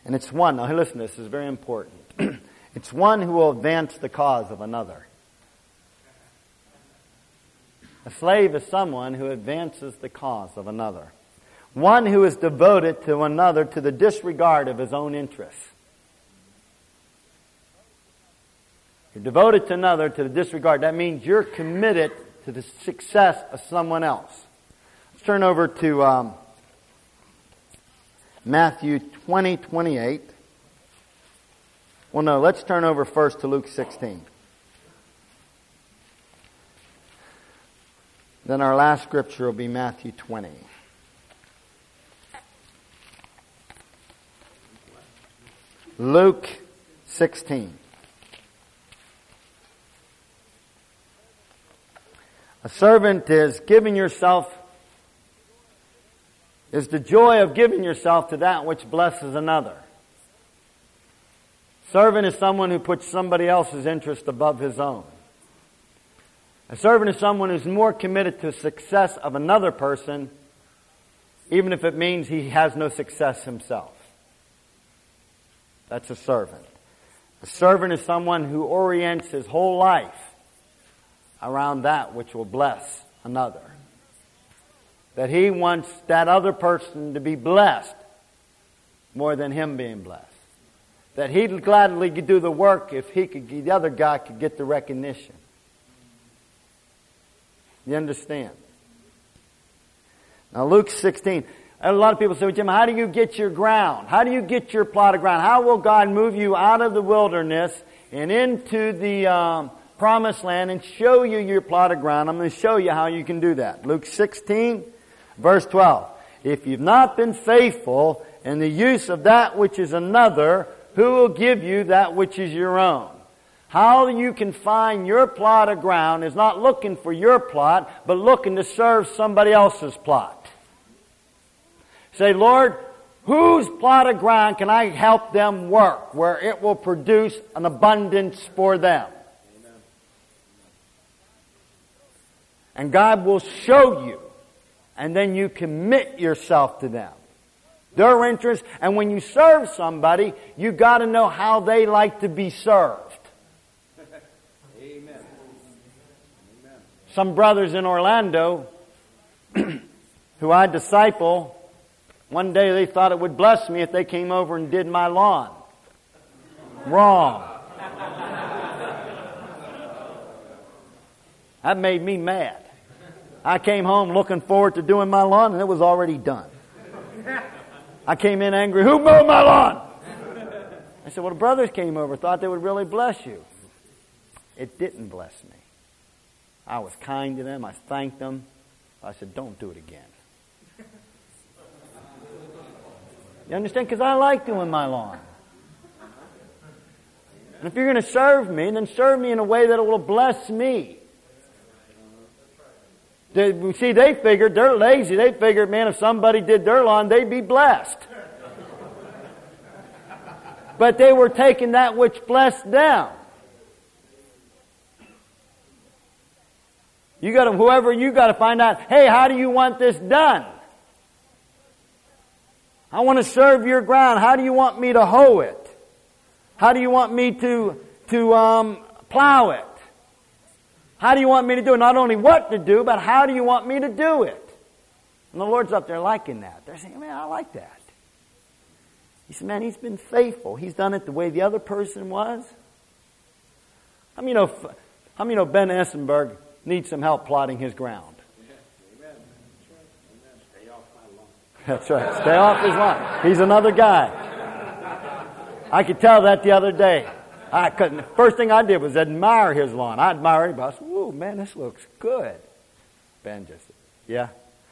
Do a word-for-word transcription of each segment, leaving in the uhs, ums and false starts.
And it's one, now listen, this is very important. It's one who will advance the cause of another. A slave is someone who advances the cause of another. One who is devoted to another to the disregard of his own interests. You're devoted to another to the disregard. That means you're committed to the success of someone else. Let's turn over to um, Matthew twenty, twenty-eight. Well, no, let's turn over first to Luke sixteen. Then our last scripture will be Matthew twenty. Luke sixteen. A servant is giving yourself, is the joy of giving yourself to that which blesses another. Servant is someone who puts somebody else's interest above his own. A servant is someone who's more committed to the success of another person, even if it means he has no success himself. That's a servant. A servant is someone who orients his whole life around that which will bless another. That he wants that other person to be blessed more than him being blessed. That he'd gladly do the work if he could, the other guy could get the recognition. You understand? Now Luke sixteen. A lot of people say, well, Jim, how do you get your ground? How do you get your plot of ground? How will God move you out of the wilderness and into the um, promised land and show you your plot of ground? I'm going to show you how you can do that. Luke sixteen, verse twelve. If you've not been faithful in the use of that which is another, who will give you that which is your own? How you can find your plot of ground is not looking for your plot, but looking to serve somebody else's plot. Say, Lord, whose plot of ground can I help them work where it will produce an abundance for them? Amen. And God will show you, and then you commit yourself to them. Their interest, and when you serve somebody, you got to know how they like to be served. Amen. Some brothers in Orlando who I disciple, one day they thought it would bless me if they came over and did my lawn. Wrong. That made me mad. I came home looking forward to doing my lawn and it was already done. I came in angry, who mowed my lawn? I said, well, the brothers came over, thought they would really bless you. It didn't bless me. I was kind to them, I thanked them. I said, don't do it again. You understand? Because I like doing my lawn. And if you're going to serve me, then serve me in a way that it will bless me. They, see, they figured, they're lazy. They figured, man, if somebody did their lawn, they'd be blessed. But they were taking that which blessed them. You got to, whoever you got to find out, hey, how do you want this done? I want to serve your ground. How do you want me to hoe it? How do you want me to to um, plow it? How do you want me to do it? Not only what to do, but how do you want me to do it? And the Lord's up there liking that. They're saying, man, I like that. He said, man, he's been faithful. He's done it the way the other person was. How many know, how many know Ben Essenberg needs some help plotting his ground? That's right. Stay off his lawn. He's another guy. I could tell that the other day. I couldn't. First thing I did was admire his lawn. I admire everybody. I said, "Whoa, man, this looks good." Ben just said, "Yeah."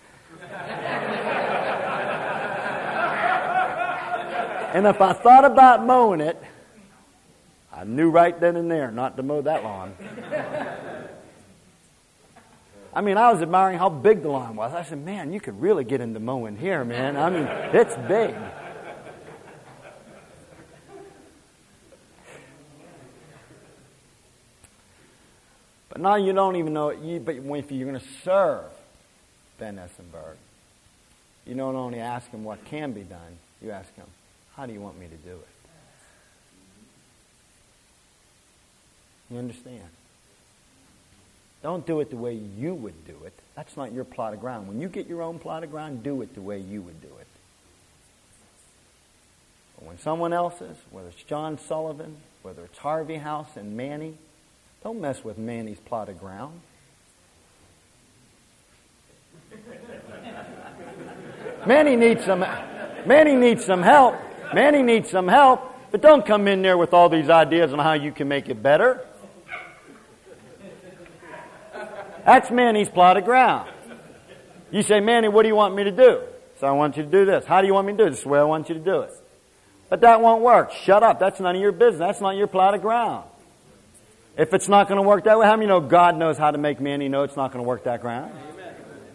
And if I thought about mowing it, I knew right then and there not to mow that lawn. I mean, I was admiring how big the lawn was. I said, man, you could really get into mowing here, man. I mean, it's big. But now you don't even know it. You, but if you're going to serve Ben Essenberg, you don't only ask him what can be done. You ask him, How do you want me to do it? You understand? Don't do it the way you would do it. That's not your plot of ground. When you get your own plot of ground, do it the way you would do it. But when someone else's, whether it's John Sullivan, whether it's Harvey House and Manny, don't mess with Manny's plot of ground. Manny needs some Manny needs some help. Manny needs some help, but don't come in there with all these ideas on how you can make it better. That's Manny's plot of ground. You say, Manny, what do you want me to do? So I want you to do this. How do you want me to do it? This is the way I want you to do it. But that won't work. Shut up. That's none of your business. That's not your plot of ground. If it's not going to work that way, how many know God knows how to make Manny know it's not going to work that ground? Amen.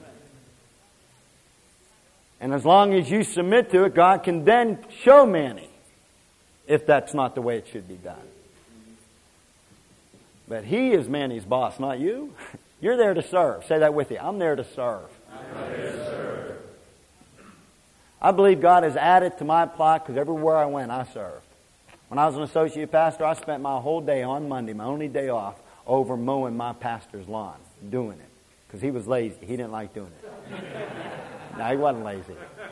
And as long as you submit to it, God can then show Manny if that's not the way it should be done. But he is Manny's boss, not you. You're there to serve. Say that with you. I'm there to serve. I'm there to serve. I believe God has added to my plot because everywhere I went, I served. When I was an associate pastor, I spent my whole day on Monday, my only day off, over mowing my pastor's lawn, doing it. Because he was lazy. He didn't like doing it. No, he wasn't lazy.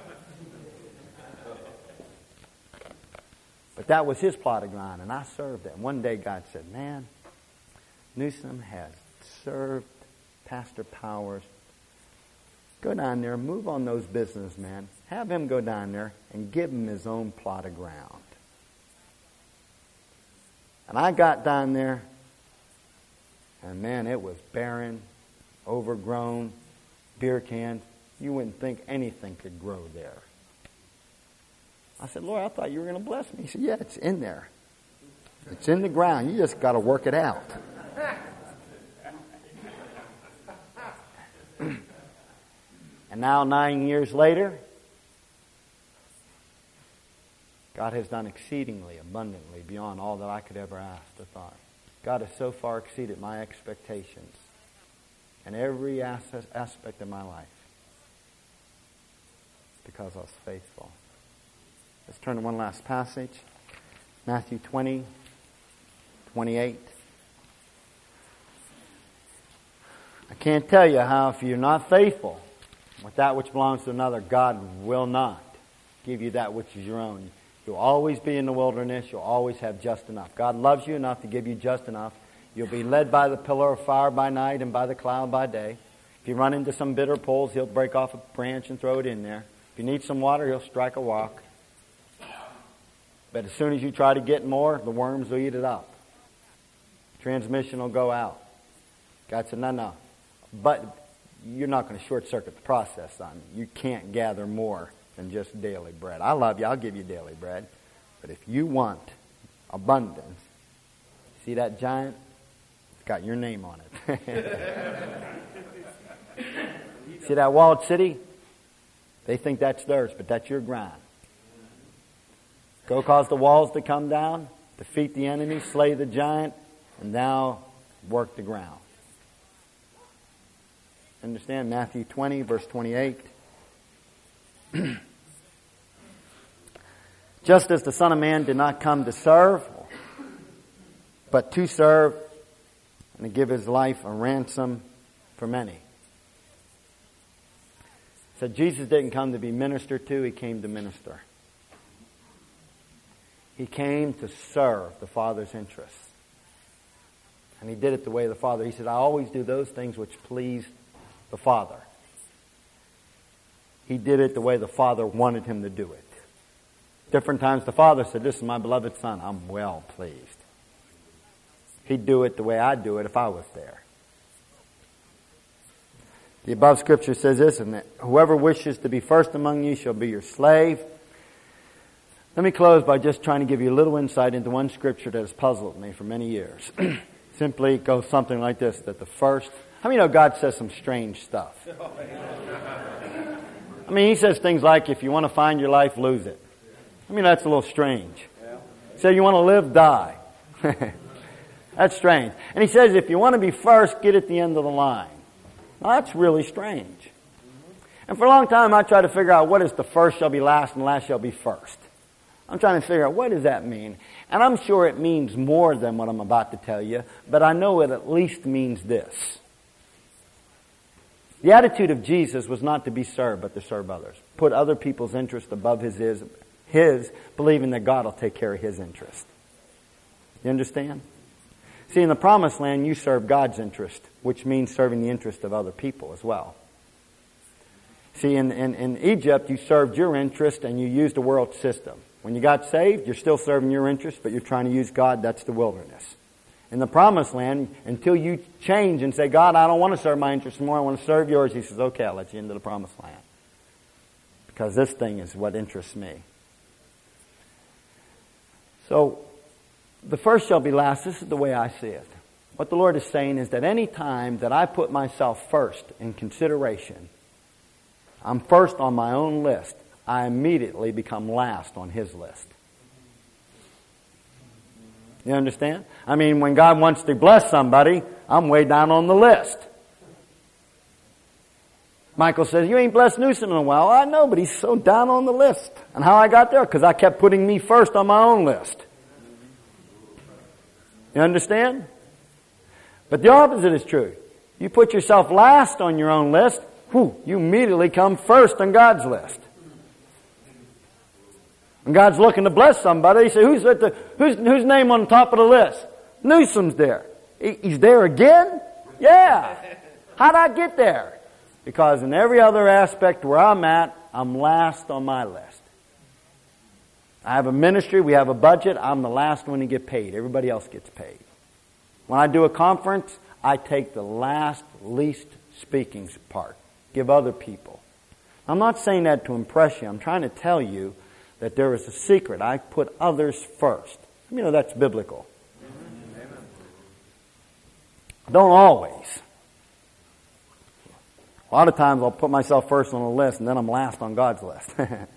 But that was his plot of ground, and I served it. And one day God said, man, Newsom has served Pastor Powers. Go down there, move on those businessmen. Have him go down there and give him his own plot of ground. And I got down there, and man, it was barren, overgrown, beer cans. You wouldn't think anything could grow there. I said, Lord, I thought you were going to bless me. He said, yeah, it's in there. It's in the ground. You just got to work it out. And now, nine years later, God has done exceedingly abundantly beyond all that I could ever ask or thought. God has so far exceeded my expectations in every aspect of my life because I was faithful. Let's turn to one last passage. Matthew twenty, twenty-eight. I can't tell you how if you're not faithful with that which belongs to another, God will not give you that which is your own. You'll always be in the wilderness. You'll always have just enough. God loves you enough to give you just enough. You'll be led by the pillar of fire by night and by the cloud by day. If you run into some bitter poles, He'll break off a branch and throw it in there. If you need some water, He'll strike a rock. But as soon as you try to get more, the worms will eat it up. Transmission will go out. God said, no, no. But you're not going to short-circuit the process, son. You can't gather more than just daily bread. I love you. I'll give you daily bread. But if you want abundance, see that giant? It's got your name on it. See that walled city? They think that's theirs, but that's your ground. Go cause the walls to come down, defeat the enemy, slay the giant, and thou work the ground. Understand Matthew twenty, verse twenty-eight. Just as the Son of Man did not come to serve, but to serve and to give His life a ransom for many. So Jesus didn't come to be ministered to, He came to minister. He came to serve the Father's interests. And He did it the way of the Father. He said, I always do those things which please the Father. He did it the way the Father wanted Him to do it. Different times the Father said, this is my beloved Son. I'm well pleased. He'd do it the way I'd do it if I was there. The above scripture says this, and that whoever wishes to be first among you shall be your slave. Let me close by just trying to give you a little insight into one scripture that has puzzled me for many years. Simply goes something like this, that the first... How many know God says some strange stuff? I mean, He says things like, if you want to find your life, lose it. I mean, that's a little strange. So you want to live, die. That's strange. And He says, if you want to be first, get at the end of the line. Well, that's really strange. And for a long time, I tried to figure out what is the first shall be last and last shall be first. I'm trying to figure out, what does that mean? And I'm sure it means more than what I'm about to tell you, but I know it at least means this. The attitude of Jesus was not to be served, but to serve others. Put other people's interest above his, his, his believing that God will take care of his interest. You understand? See, in the Promised Land, you serve God's interest, which means serving the interest of other people as well. See, in, in, in Egypt, you served your interest and you used the world system. When you got saved, you're still serving your interest, but you're trying to use God. That's the wilderness. In the Promised Land, until you change and say, God, I don't want to serve my interest anymore, I want to serve yours, he says, okay, I'll let you into the Promised Land. Because this thing is what interests me. So, the first shall be last. This is the way I see it. What the Lord is saying is that any time that I put myself first in consideration, I'm first on my own list, I immediately become last on his list. You understand? I mean, when God wants to bless somebody, I'm way down on the list. Michael says, you ain't blessed Newsom in a while. I know, but he's so down on the list. And how I got there? Because I kept putting me first on my own list. You understand? But the opposite is true. You put yourself last on your own list, whew, you immediately come first on God's list. When God's looking to bless somebody, he says, who's at the, who's, whose name on the top of the list? Newsom's there. He, he's there again? Yeah. How'd I get there? Because in every other aspect where I'm at, I'm last on my list. I have a ministry, we have a budget, I'm the last one to get paid. Everybody else gets paid. When I do a conference, I take the last, least speaking part. Give other people. I'm not saying that to impress you. I'm trying to tell you that there is a secret. I put others first. You know, that's biblical. Amen. Don't always. A lot of times I'll put myself first on the list and then I'm last on God's list.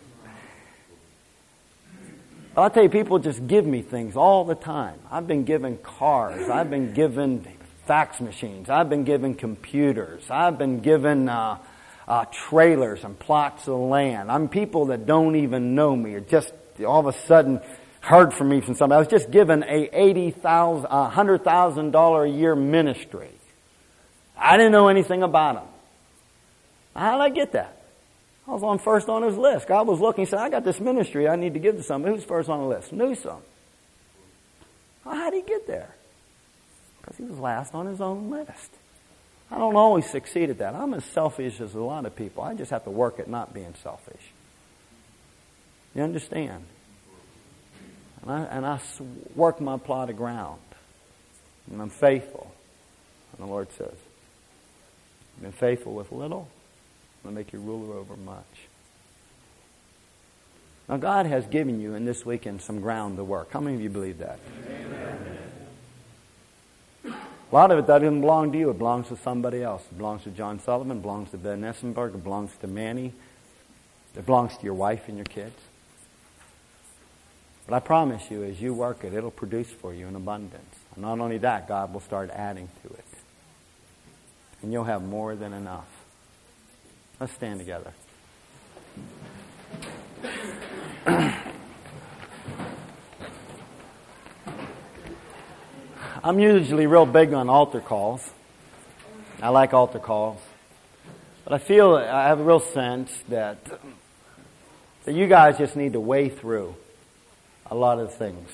I'll tell you, people just give me things all the time. I've been given cars. I've been given fax machines. I've been given computers. I've been given uh, uh, trailers and plots of land. I'm people that don't even know me or just all of a sudden heard from me from somebody. I was just given a eighty thousand dollars, one hundred thousand dollars a year ministry. I didn't know anything about them. How did I get that? I was on first on his list. God was looking and said, I got this ministry I need to give to somebody. Who's first on the list? Newsom. Well, how did he get there? Because he was last on his own list. I don't always succeed at that. I'm as selfish as a lot of people. I just have to work at not being selfish. You understand? And I, and I work my plot of ground. And I'm faithful. And the Lord says, you've been faithful with little, I'm going to make you ruler over much. Now God has given you in this weekend some ground to work. How many of you believe that? Amen. A lot of it doesn't belong to you. It belongs to somebody else. It belongs to John Sullivan. It belongs to Ben Essenberg. It belongs to Manny. It belongs to your wife and your kids. But I promise you, as you work it, it'll produce for you in abundance. And not only that, God will start adding to it. And you'll have more than enough. Let's stand together. I'm usually real big on altar calls. I like altar calls. But I feel, I have a real sense that, that you guys just need to weigh through a lot of things.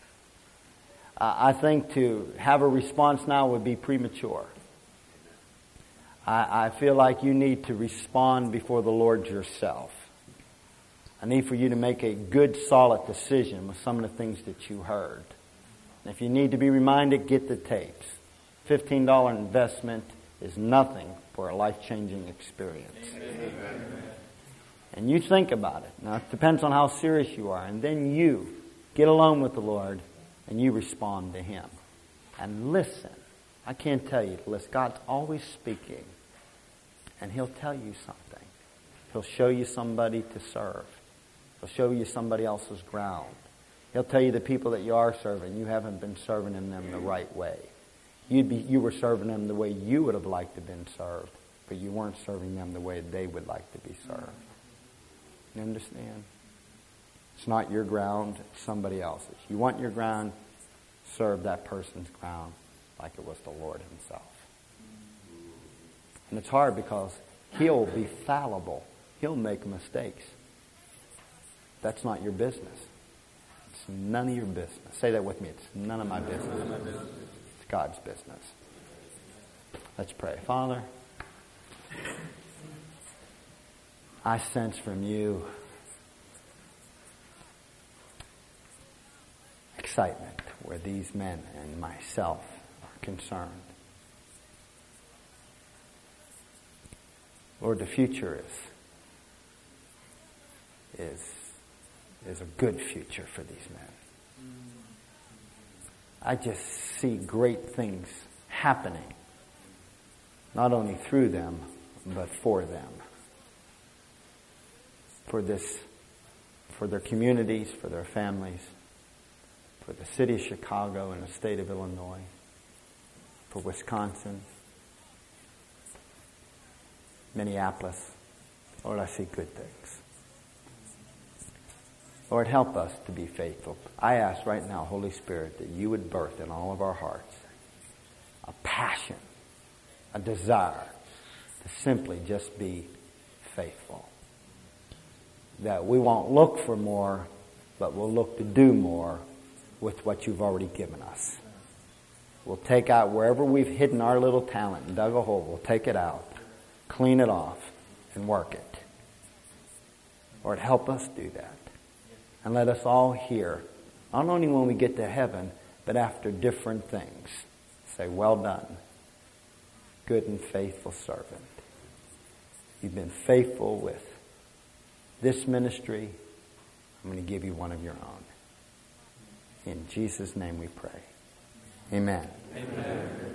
I think to have a response now would be premature. I, I feel like you need to respond before the Lord yourself. I need for you to make a good, solid decision with some of the things that you heard. And if you need to be reminded, get the tapes. fifteen dollars investment is nothing for a life-changing experience. Amen. And you think about it. Now, it depends on how serious you are. And then you get alone with the Lord and you respond to Him. And listen. I can't tell you to listen. God's always speaking. And He'll tell you something. He'll show you somebody to serve. He'll show you somebody else's ground. He'll tell you the people that you are serving, you haven't been serving them the right way. You'd be, you were serving them the way you would have liked to have been served, but you weren't serving them the way they would like to be served. You understand? It's not your ground, it's somebody else's. You want your ground, serve that person's ground like it was the Lord himself. And it's hard because he'll be fallible. He'll make mistakes. That's not your business. It's none of your business. Say that with me. It's none of my business. It's God's business. Let's pray. Father, I sense from you excitement where these men and myself are concerned. Lord, the future is, is, is a good future for these men. I just see great things happening, not only through them, but for them. For this, for their communities, for their families, for the city of Chicago and the state of Illinois, for Wisconsin, Minneapolis. Lord, I see good things. Lord, help us to be faithful. I ask right now, Holy Spirit, that you would birth in all of our hearts a passion, a desire to simply just be faithful. That we won't look for more, but we'll look to do more with what you've already given us. We'll take out wherever we've hidden our little talent and dug a hole, we'll take it out, clean it off, and work it. Lord, help us do that. And let us all hear, not only when we get to heaven, but after different things, say, well done, good and faithful servant. You've been faithful with this ministry. I'm going to give you one of your own. In Jesus' name we pray. Amen. Amen.